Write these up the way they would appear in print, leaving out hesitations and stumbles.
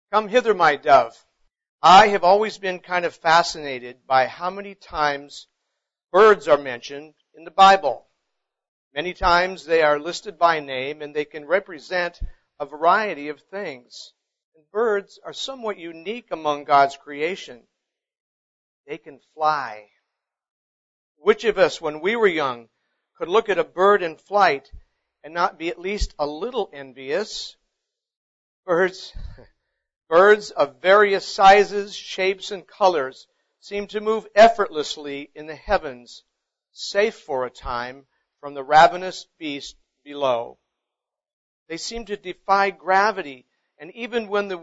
Come hither, my dove. I have always been kind of fascinated by how many times birds are mentioned in the Bible. Many times they are listed by name and they can represent a variety of things. And birds are somewhat unique among God's creation. They can fly. Which of us, when we were young, could look at a bird in flight and not be at least a little envious? Birds of various sizes, shapes, and colors seem to move effortlessly in the heavens, safe for a time from the ravenous beast below. They seem to defy gravity, and even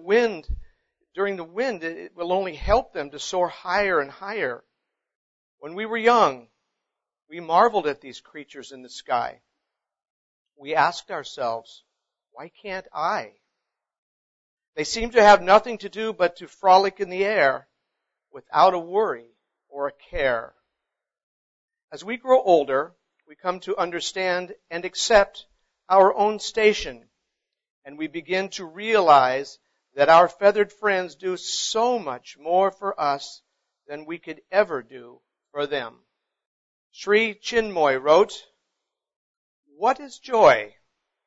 during the wind, it will only help them to soar higher and higher. When we were young, we marveled at these creatures in the sky. We asked ourselves, why can't I? They seem to have nothing to do but to frolic in the air without a worry or a care. As we grow older, we come to understand and accept our own station, and we begin to realize that our feathered friends do so much more for us than we could ever do for them. Sri Chinmoy wrote, "What is joy?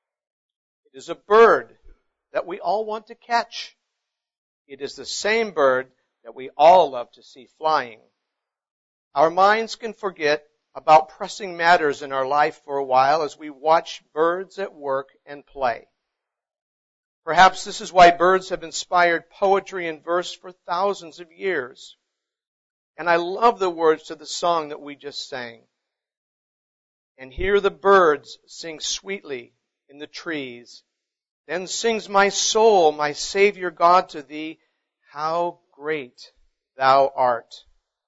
It is a bird that we all want to catch. It is the same bird that we all love to see flying. Our minds can forget about pressing matters in our life for a while as we watch birds at work and play. Perhaps this is why birds have inspired poetry and verse for thousands of years. And I love the words to the song that we just sang. And hear the birds sing sweetly in the trees. Then sings my soul, my Savior God, to thee, how great thou art."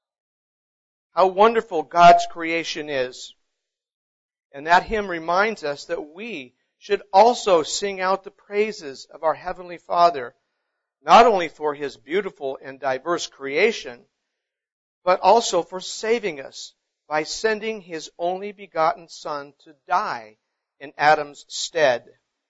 How wonderful God's creation is. And that hymn reminds us that we should also sing out the praises of our Heavenly Father, not only for His beautiful and diverse creation, but also for saving us by sending His only begotten Son to die in Adam's stead.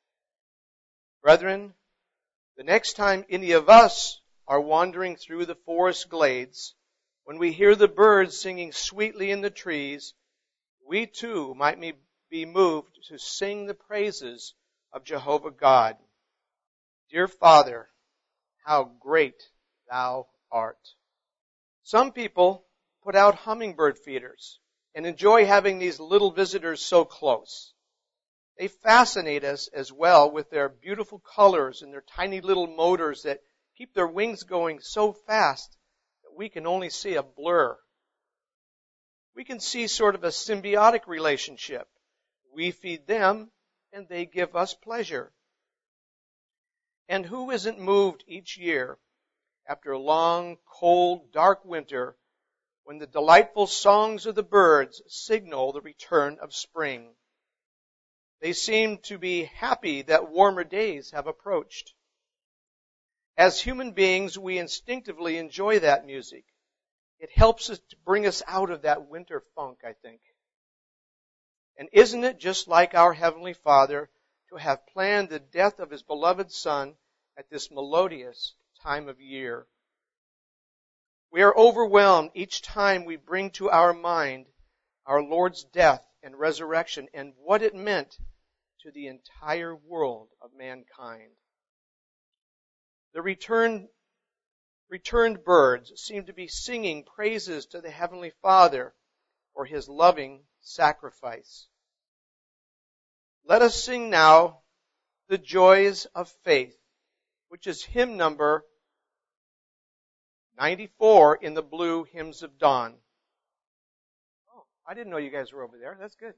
Brethren, the next time any of us are wandering through the forest glades, when we hear the birds singing sweetly in the trees, we too might be moved to sing the praises of Jehovah God. Dear Father, how great thou art. Some people put out hummingbird feeders and enjoy having these little visitors so close. They fascinate us as well with their beautiful colors and their tiny little motors that keep their wings going so fast that we can only see a blur. We can see sort of a symbiotic relationship. We feed them and they give us pleasure. And who isn't moved each year after a long, cold, dark winter when the delightful songs of the birds signal the return of spring? They seem to be happy that warmer days have approached. As human beings, we instinctively enjoy that music. It helps us to bring us out of that winter funk, I think. And isn't it just like our Heavenly Father to have planned the death of His beloved Son at this melodious time of year? We are overwhelmed each time we bring to our mind our Lord's death and resurrection and what it meant to the entire world of mankind. The returned birds seem to be singing praises to the Heavenly Father for His loving sacrifice. Let us sing now the joys of faith, which is hymn number 94 in the blue Hymns of Dawn. Oh, I didn't know you guys were over there. That's good.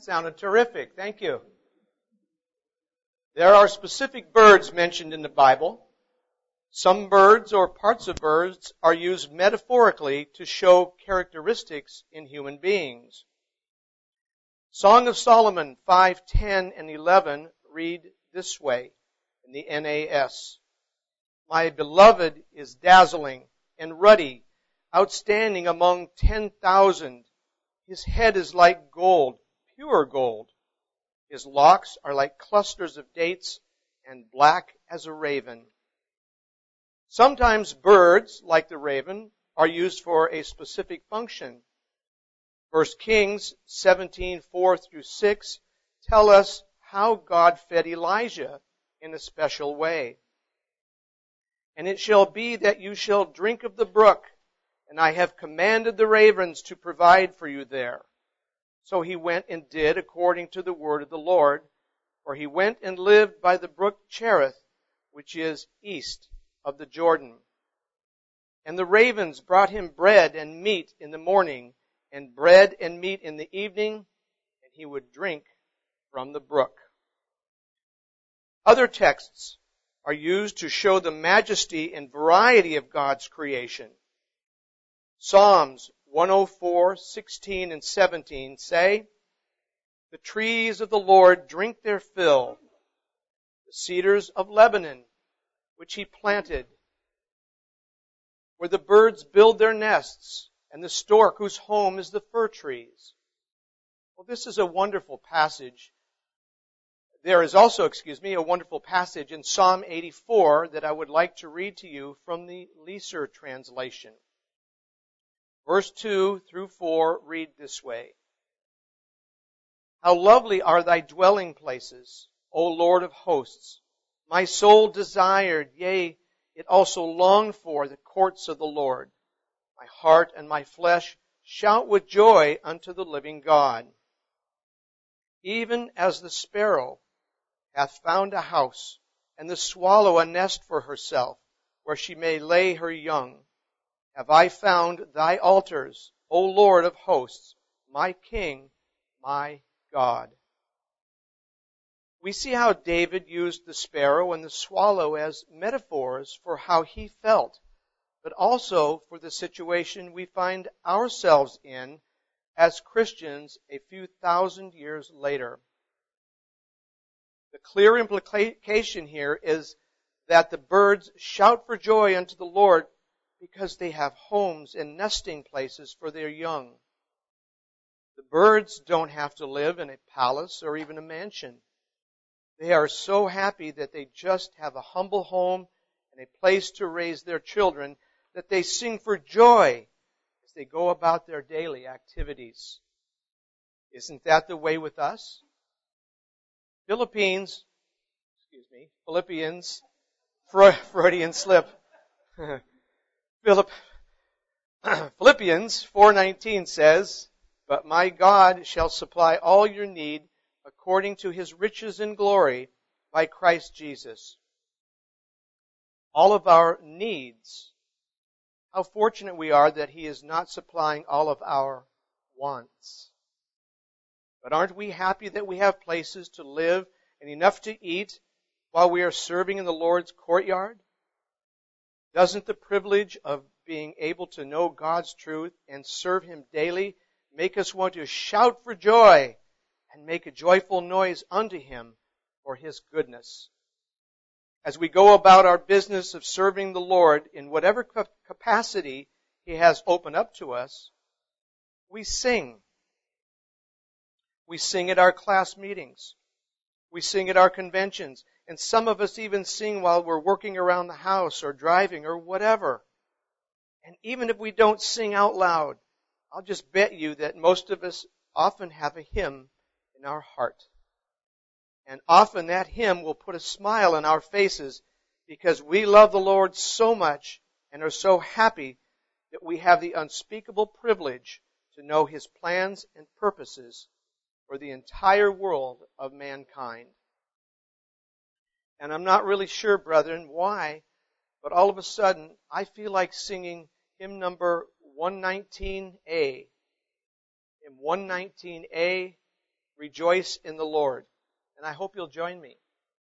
That sounded terrific. Thank you. There are specific birds mentioned in the Bible. Some birds or parts of birds are used metaphorically to show characteristics in human beings. Song of Solomon 5:10 and 11 read this way in the NAS. My beloved is dazzling and ruddy, outstanding among 10,000. His head is like gold, pure gold. His locks are like clusters of dates and black as a raven. Sometimes birds, like the raven, are used for a specific function. 1 Kings 17:4-6 tell us how God fed Elijah in a special way. And it shall be that you shall drink of the brook, and I have commanded the ravens to provide for you there. So he went and did according to the word of the Lord, for he went and lived by the brook Cherith, which is east of the Jordan. And the ravens brought him bread and meat in the morning, and bread and meat in the evening, and he would drink from the brook. Other texts are used to show the majesty and variety of God's creation. Psalms 104:16 and 17 say, the trees of the Lord drink their fill, the cedars of Lebanon, which he planted, where the birds build their nests, and the stork whose home is the fir trees. Well, this is a wonderful passage. There is also, a wonderful passage in Psalm 84 that I would like to read to you from the Leeser translation. Verse 2-4 read this way. How lovely are thy dwelling places, O Lord of hosts! My soul desired, yea, it also longed for the courts of the Lord. My heart and my flesh shout with joy unto the living God. Even as the sparrow hath found a house, and the swallow a nest for herself, where she may lay her young, have I found thy altars, O Lord of hosts, my King, my God. We see how David used the sparrow and the swallow as metaphors for how he felt, but also for the situation we find ourselves in as Christians a few thousand years later. The clear implication here is that the birds shout for joy unto the Lord because they have homes and nesting places for their young. The birds don't have to live in a palace or even a mansion. They are so happy that they just have a humble home and a place to raise their children that they sing for joy as they go about their daily activities. Isn't that the way with us? Philippians, Freudian slip. Philippians 4:19 says, but my God shall supply all your need according to his riches in glory by Christ Jesus. All of our needs. How fortunate we are that he is not supplying all of our wants. But aren't we happy that we have places to live and enough to eat while we are serving in the Lord's courtyard? Doesn't the privilege of being able to know God's truth and serve him daily make us want to shout for joy and make a joyful noise unto him for his goodness? As we go about our business of serving the Lord in whatever capacity he has opened up to us, we sing. We sing at our class meetings. We sing at our conventions. And some of us even sing while we're working around the house or driving or whatever. And even if we don't sing out loud, I'll just bet you that most of us often have a hymn in our heart. And often that hymn will put a smile on our faces because we love the Lord so much and are so happy that we have the unspeakable privilege to know his plans and purposes for the entire world of mankind. And I'm not really sure, brethren, why, but all of a sudden I feel like singing hymn number 119A. Hymn 119A, rejoice in the Lord. And I hope you'll join me.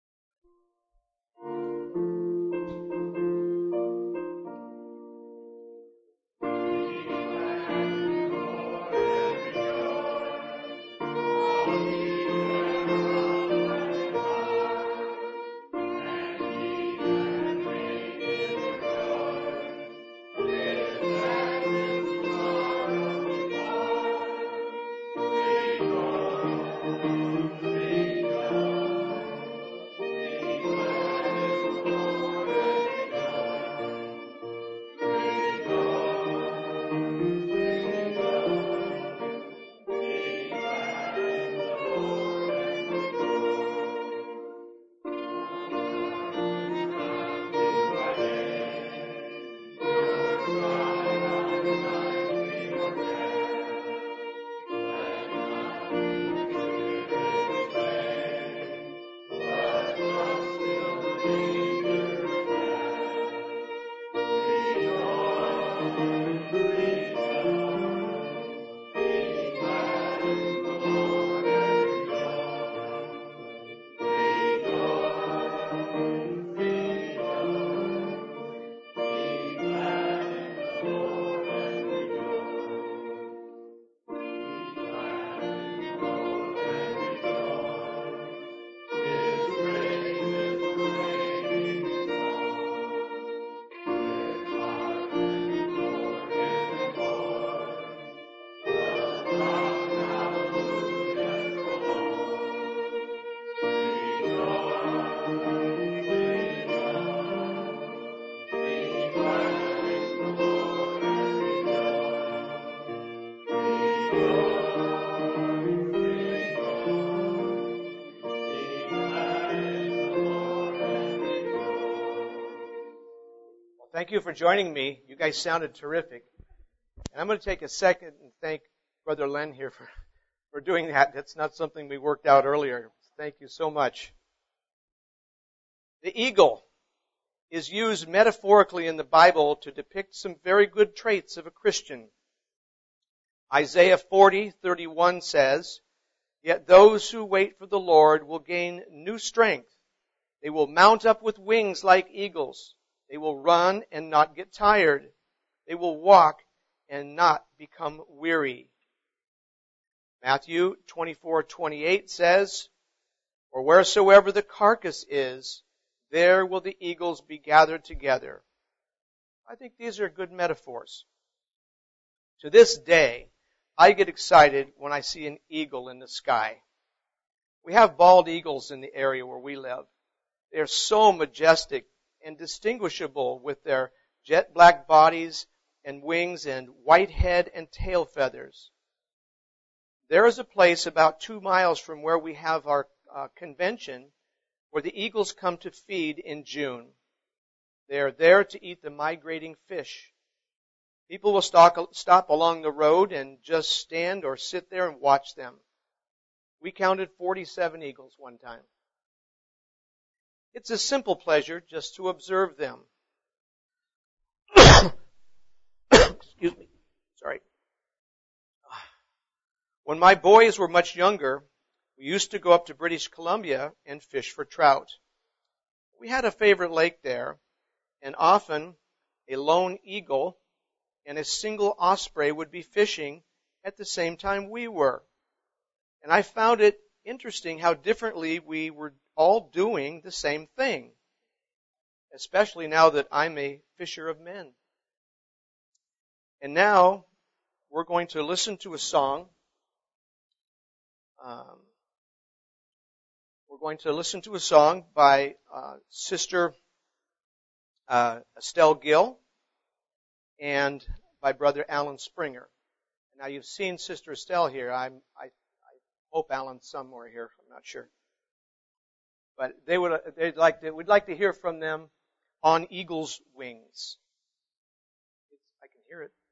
Thank you for joining me. You guys sounded terrific. And I'm going to take a second and thank Brother Len here for doing that. That's not something we worked out earlier. Thank you so much. The eagle is used metaphorically in the Bible to depict some very good traits of a Christian. Isaiah 40:31 says, "Yet those who wait for the Lord will gain new strength. They will mount up with wings like eagles. They will run and not get tired. They will walk and not become weary." Matthew 24:28 says, "For wheresoever the carcass is, there will the eagles be gathered together." I think these are good metaphors. To this day, I get excited when I see an eagle in the sky. We have bald eagles in the area where we live. They are so majestic and distinguishable with their jet black bodies and wings and white head and tail feathers. There is a place about 2 miles from where we have our convention where the eagles come to feed in June. They are there to eat the migrating fish. People will stop along the road and just stand or sit there and watch them. We counted 47 eagles one time. It's a simple pleasure just to observe them. Excuse me. Sorry. When my boys were much younger, we used to go up to British Columbia and fish for trout. We had a favorite lake there, and often a lone eagle and a single osprey would be fishing at the same time we were. And I found it interesting how differently we were all doing the same thing, especially now that I'm a fisher of men. And now we're going to listen to a song. We're going to listen to a song by Sister Estelle Gill and by Brother Alan Springer. Now you've seen Sister Estelle here. I hope Alan's somewhere here. I'm not sure. But we'd like to hear from them on Eagle's Wings. I can hear it.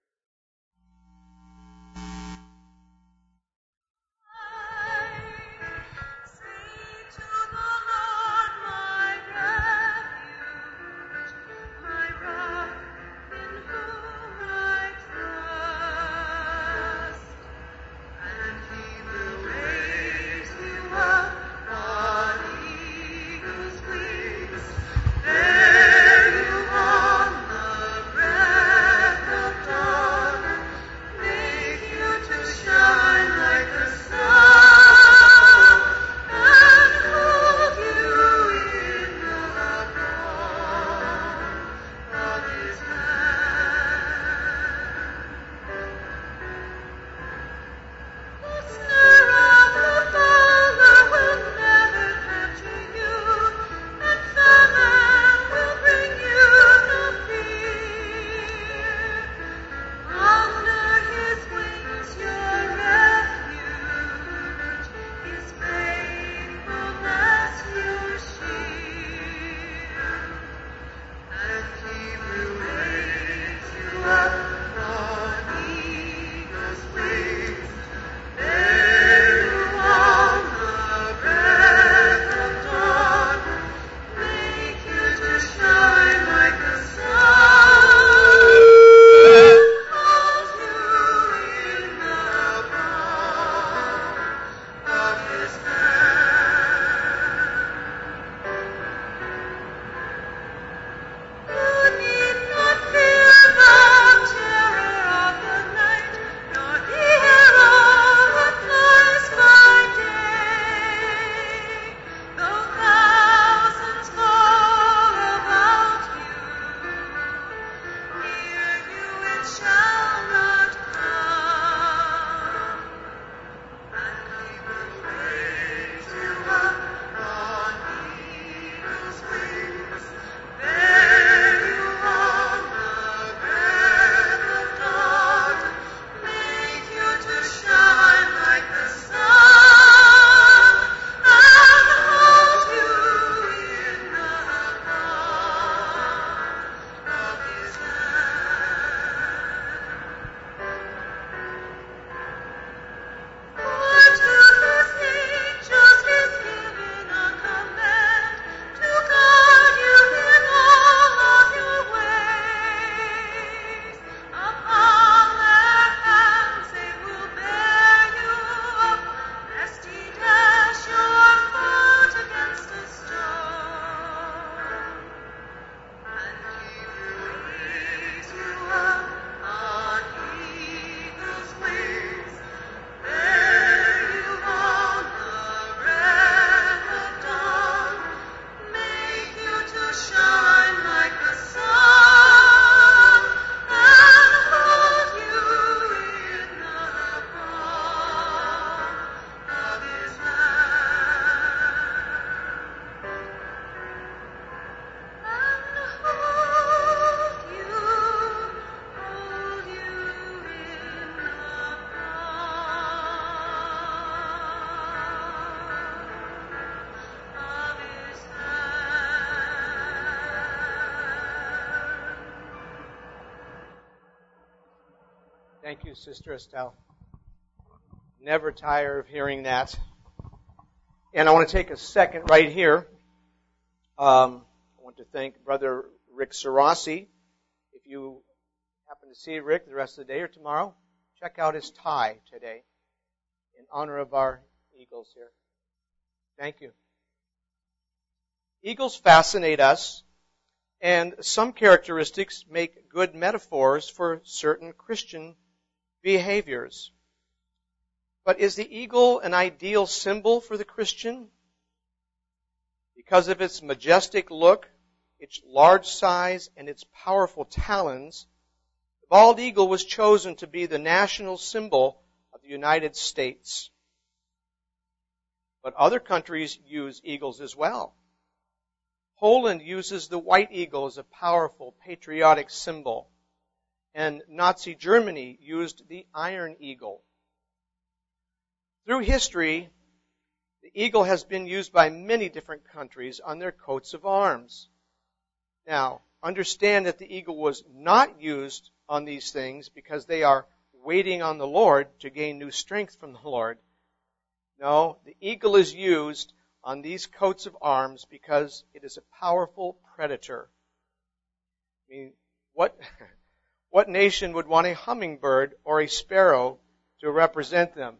Thank you, Sister Estelle. Never tire of hearing that. And I want to take a second right here. I want to thank Brother Rick Sarasi. If you happen to see Rick the rest of the day or tomorrow, check out his tie today in honor of our eagles here. Thank you. Eagles fascinate us, and some characteristics make good metaphors for certain Christian behaviors. But is the eagle an ideal symbol for the Christian? Because of its majestic look, its large size, and its powerful talons, the bald eagle was chosen to be the national symbol of the United States. But other countries use eagles as well. Poland uses the white eagle as a powerful patriotic symbol, and Nazi Germany used the iron eagle. Through history, the eagle has been used by many different countries on their coats of arms. Now, understand that the eagle was not used on these things because they are waiting on the Lord to gain new strength from the Lord. No, the eagle is used on these coats of arms because it is a powerful predator. I mean, what nation would want a hummingbird or a sparrow to represent them?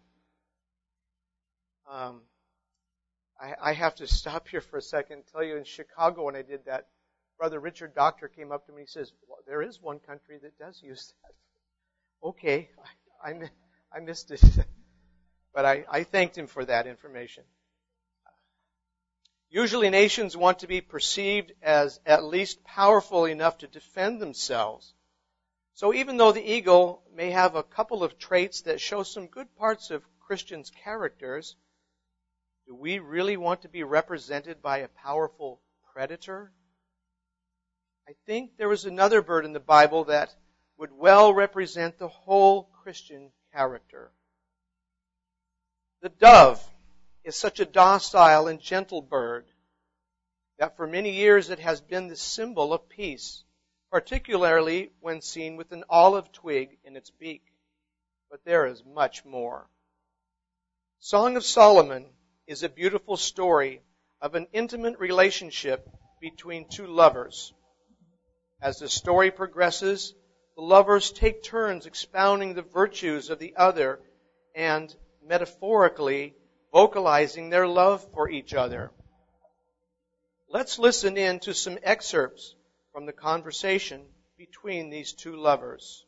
I have to stop here for a second and tell you, in Chicago when I did that, Brother Richard Doctor came up to me and he says, well, there is one country that does use that. Okay, I missed it. But I thanked him for that information. Usually nations want to be perceived as at least powerful enough to defend themselves. So even though the eagle may have a couple of traits that show some good parts of Christians' characters, do we really want to be represented by a powerful predator? I think there was another bird in the Bible that would well represent the whole Christian character. The dove is such a docile and gentle bird that for many years it has been the symbol of peace, particularly when seen with an olive twig in its beak. But there is much more. Song of Solomon is a beautiful story of an intimate relationship between two lovers. As the story progresses, the lovers take turns expounding the virtues of the other and, metaphorically, vocalizing their love for each other. Let's listen in to some excerpts from the conversation between these two lovers.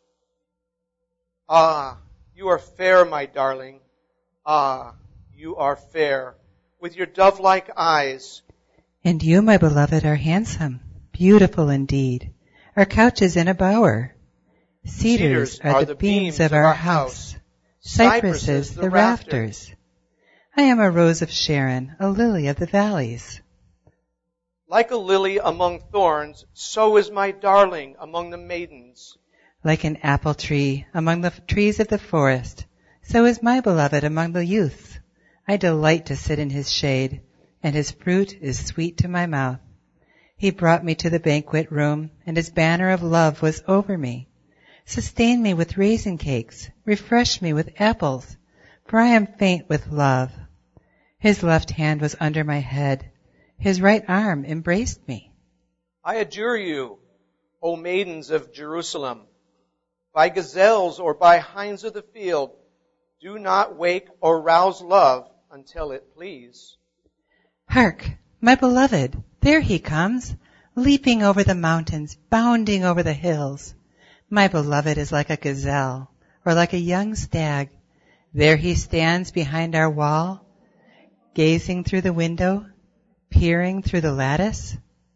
Ah, you are fair, my darling. Ah, you are fair, with your dove-like eyes. And you, my beloved, are handsome, beautiful indeed. Our couch is in a bower. Cedars are the beams of our house. Cypresses the rafters. I am a rose of Sharon, a lily of the valleys. Like a lily among thorns, so is my darling among the maidens. Like an apple tree among the trees of the forest, so is my beloved among the youths. I delight to sit in his shade, and his fruit is sweet to my mouth. He brought me to the banquet room, and his banner of love was over me. Sustain me with raisin cakes, refresh me with apples, for I am faint with love. His left hand was under my head, his right arm embraced me. I adjure you, O maidens of Jerusalem, by gazelles or by hinds of the field, do not wake or rouse love until it please. Hark, my beloved, there he comes, leaping over the mountains, bounding over the hills. My beloved is like a gazelle, or like a young stag. There he stands behind our wall, gazing through the window, peering through the lattice.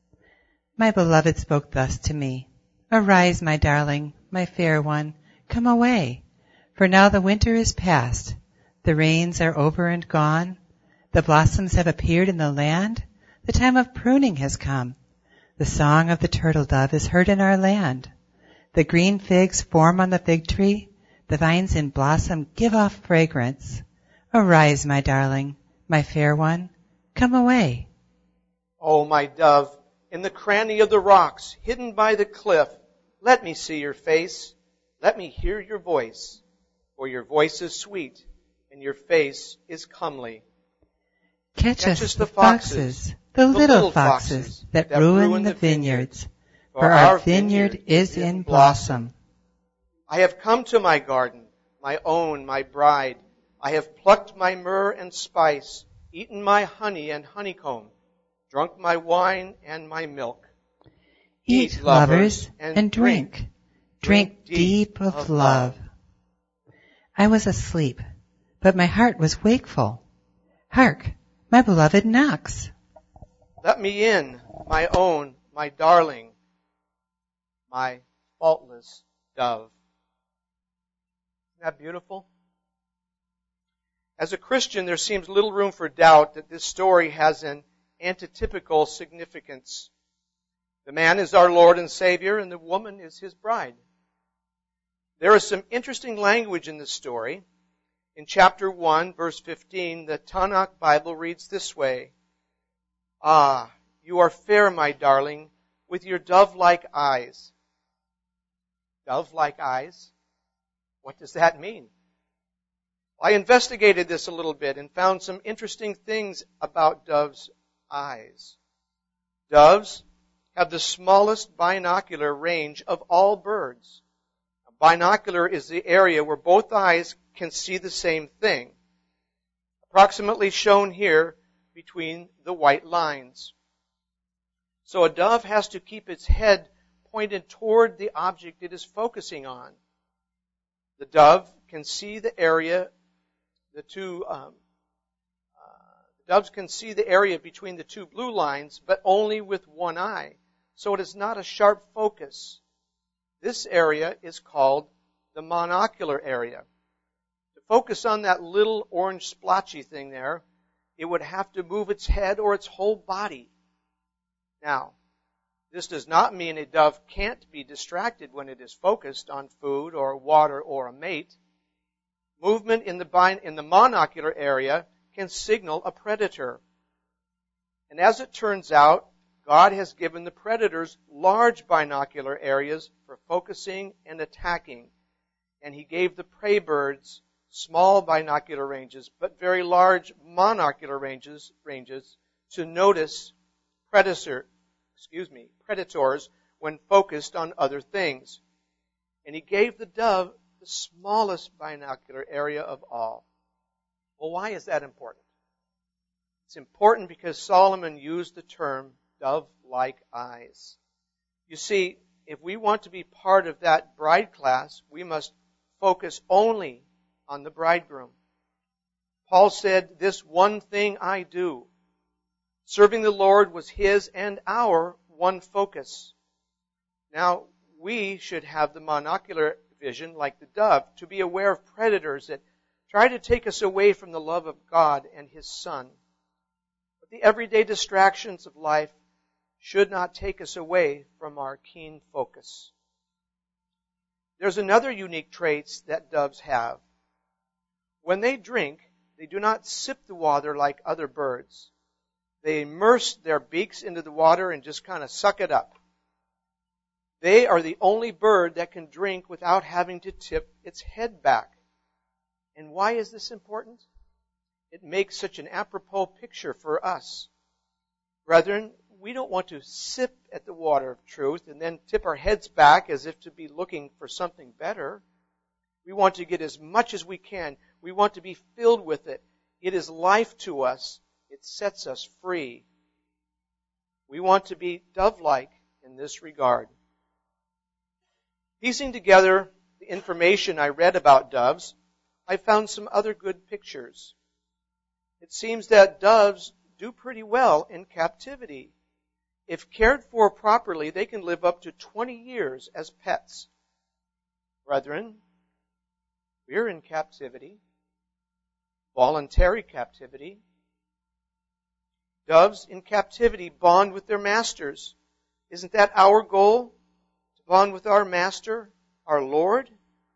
My beloved spoke thus to me, Arise, my darling, my fair one, come away, for now the winter is past. The rains are over and gone. The blossoms have appeared in the land. The time of pruning has come. The song of the turtle dove is heard in our land. The green figs form on the fig tree. The vines in blossom give off fragrance. Arise, my darling, my fair one, come away. O my dove, in the cranny of the rocks, hidden by the cliff, let me see your face. Let me hear your voice, for your voice is sweet, and your face is comely. Catch us the foxes, the little foxes that ruin the vineyards, for our vineyard is in blossom. I have come to my garden, my own, my bride. I have plucked my myrrh and spice, eaten my honey and honeycomb, drunk my wine and my milk. Eat, lovers, and drink. Drink deep of love. I was asleep, but my heart was wakeful. Hark, my beloved knocks. Let me in, my own, my darling, my faultless dove. Isn't that beautiful? As a Christian, there seems little room for doubt that this story has an antitypical significance. The man is our Lord and Savior, and the woman is His bride. There is some interesting language in this story. In chapter 1, verse 15, the Tanakh Bible reads this way, "Ah, you are fair, my darling, with your dove-like eyes." Dove-like eyes? What does that mean? I investigated this a little bit and found some interesting things about doves' eyes. Doves have the smallest binocular range of all birds. A binocular is the area where both eyes can see the same thing, approximately shown here between the white lines. So a dove has to keep its head pointed toward the object it is focusing on. The dove can see the area, doves can see the area between the two blue lines, but only with one eye. So it is not a sharp focus. This area is called the monocular area. To focus on that little orange splotchy thing there, it would have to move its head or its whole body. Now, this does not mean a dove can't be distracted when it is focused on food or water or a mate. Movement in the monocular area can signal a predator. And as it turns out, God has given the predators large binocular areas for focusing and attacking. And He gave the prey birds small binocular ranges, but very large monocular ranges to notice predators when focused on other things. And He gave the dove the smallest binocular area of all. Well, why is that important? It's important because Solomon used the term dove-like eyes. You see, if we want to be part of that bride class, we must focus only on the bridegroom. Paul said, "This one thing I do." Serving the Lord was his and our one focus. Now, we should have the monocular vision like the dove to be aware of predators that try to take us away from the love of God and His Son. But the everyday distractions of life should not take us away from our keen focus. There's another unique trait that doves have. When they drink, they do not sip the water like other birds. They immerse their beaks into the water and just kind of suck it up. They are the only bird that can drink without having to tip its head back. And why is this important? It makes such an apropos picture for us. Brethren, we don't want to sip at the water of truth and then tip our heads back as if to be looking for something better. We want to get as much as we can. We want to be filled with it. It is life to us. It sets us free. We want to be dove-like in this regard. Piecing together the information I read about doves, I found some other good pictures. It seems that doves do pretty well in captivity. If cared for properly, they can live up to 20 years as pets. Brethren, we're in captivity, voluntary captivity. Doves in captivity bond with their masters. Isn't that our goal? To bond with our master, our Lord?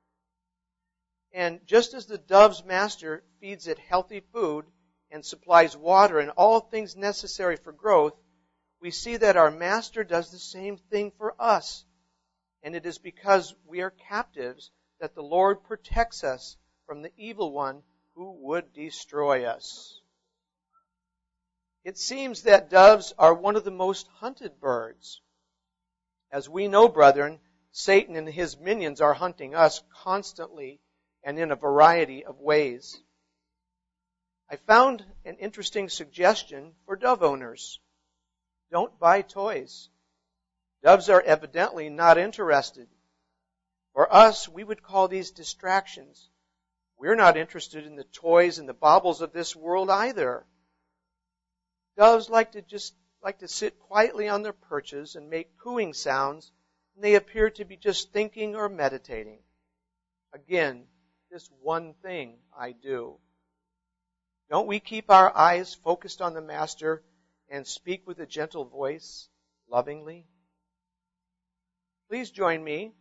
And just as the dove's master feeds it healthy food and supplies water and all things necessary for growth, we see that our master does the same thing for us. And it is because we are captives that the Lord protects us from the evil one who would destroy us. It seems that doves are one of the most hunted birds. As we know, brethren, Satan and his minions are hunting us constantly and in a variety of ways. I found an interesting suggestion for dove owners. Don't buy toys. Doves are evidently not interested. For us, we would call these distractions. We're not interested in the toys and the baubles of this world either. Doves like to sit quietly on their perches and make cooing sounds, and they appear to be just thinking or meditating. Again, this one thing I do. Don't we keep our eyes focused on the Master and speak with a gentle voice, lovingly? Please join me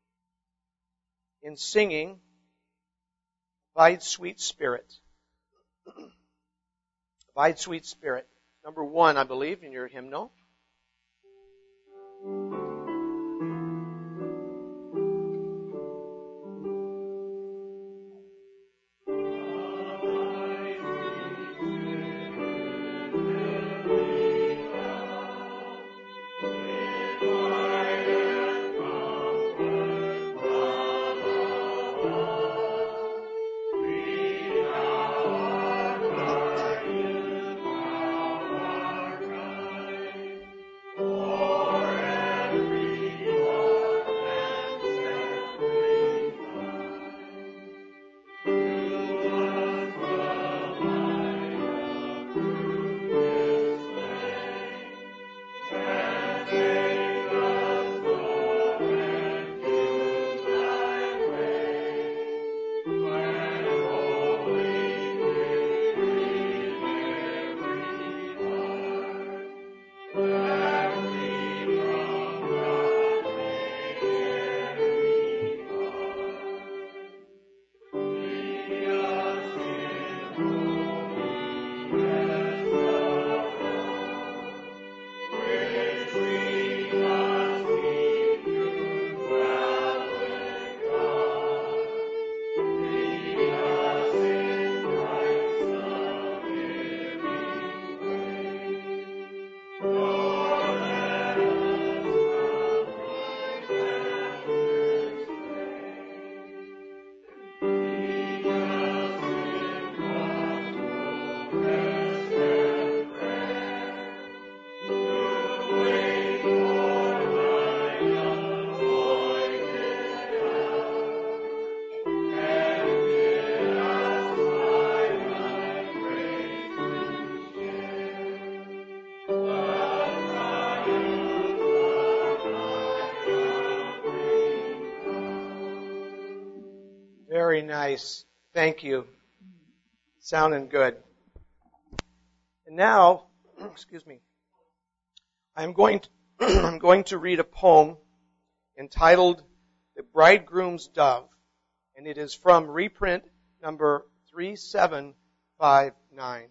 in singing Abide Sweet Spirit. Abide Sweet Spirit. Number 1, I believe, in your hymnal. Very nice. Thank you. Sounding good. And now, excuse me, I'm going to read a poem entitled The Bridegroom's Dove, and it is from reprint number 3759.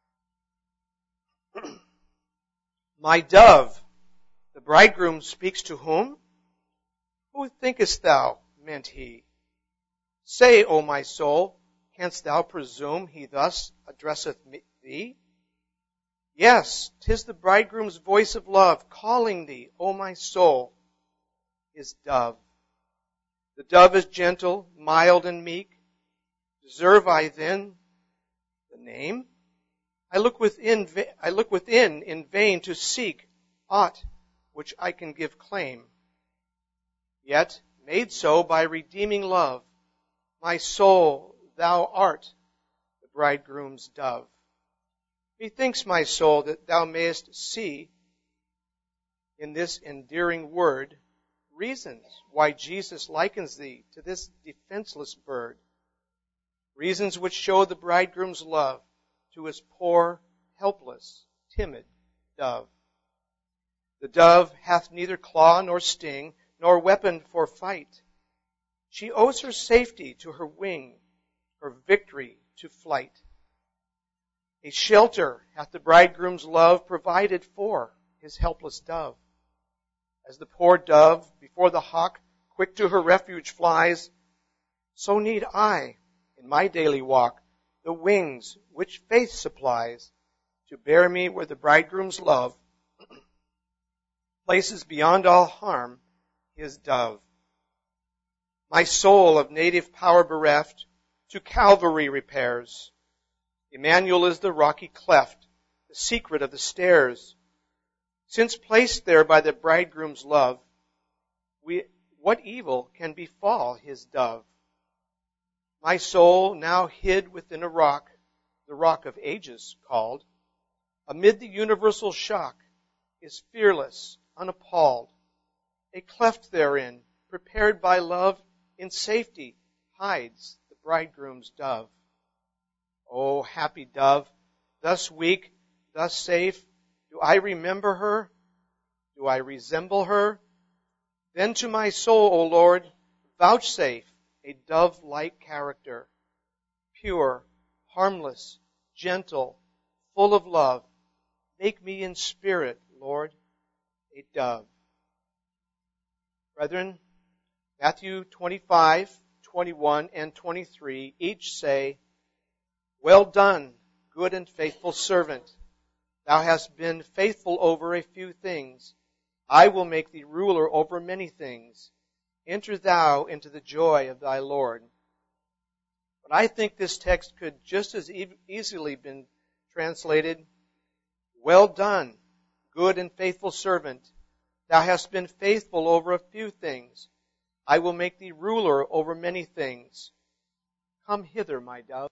My dove, the bridegroom speaks to whom? Who thinkest thou, meant he? Say, O my soul, canst thou presume he thus addresseth thee? Yes, 'tis the bridegroom's voice of love calling thee, O my soul, his dove. The dove is gentle, mild, and meek. Deserve I then the name? I look within in vain to seek aught which I can give claim. Yet, made so by redeeming love, my soul, thou art the bridegroom's dove. Methinks, my soul, that thou mayest see in this endearing word reasons why Jesus likens thee to this defenseless bird. Reasons which show the bridegroom's love to his poor, helpless, timid dove. The dove hath neither claw nor sting, nor weapon for fight. She owes her safety to her wing, her victory to flight. A shelter hath the bridegroom's love provided for his helpless dove. As the poor dove before the hawk quick to her refuge flies, So need I, in my daily walk, the wings which faith supplies to bear me where the bridegroom's love places beyond all harm his dove. My soul of native power bereft to Calvary repairs. Emmanuel is the rocky cleft, the secret of the stairs. Since placed there by the bridegroom's love, what evil can befall his dove? My soul, now hid within a rock, the rock of ages called, amid the universal shock, is fearless, unappalled. A cleft therein, prepared by love, in safety hides the bridegroom's dove. O happy dove, thus weak, thus safe, do I remember her? Do I resemble her? Then to my soul, O Lord, vouchsafe a dove-like character, pure, harmless, gentle, full of love. Make me in spirit, Lord, a dove. Brethren, Matthew 25, 21, and 23 each say, Well done, good and faithful servant. Thou hast been faithful over a few things. I will make thee ruler over many things. Enter thou into the joy of thy Lord. But I think this text could just as easily been translated, Well done, good and faithful servant. Thou hast been faithful over a few things. I will make thee ruler over many things. Come hither, my dove.